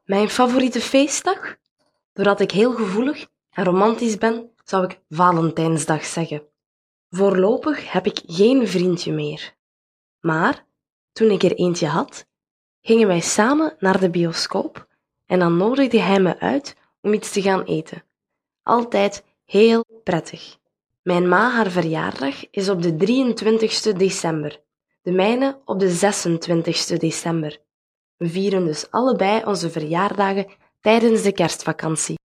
Mijn favoriete feestdag? Doordat ik heel gevoelig en romantisch ben, zou ik Valentijnsdag zeggen. Voorlopig heb ik geen vriendje meer. Maar toen ik er eentje had, gingen wij samen naar de bioscoop en dan nodigde hij me uit om iets te gaan eten. Altijd heel prettig. Mijn haar verjaardag is op de 23e december, de mijne op de 26e december. We vieren dus allebei onze verjaardagen tijdens de kerstvakantie.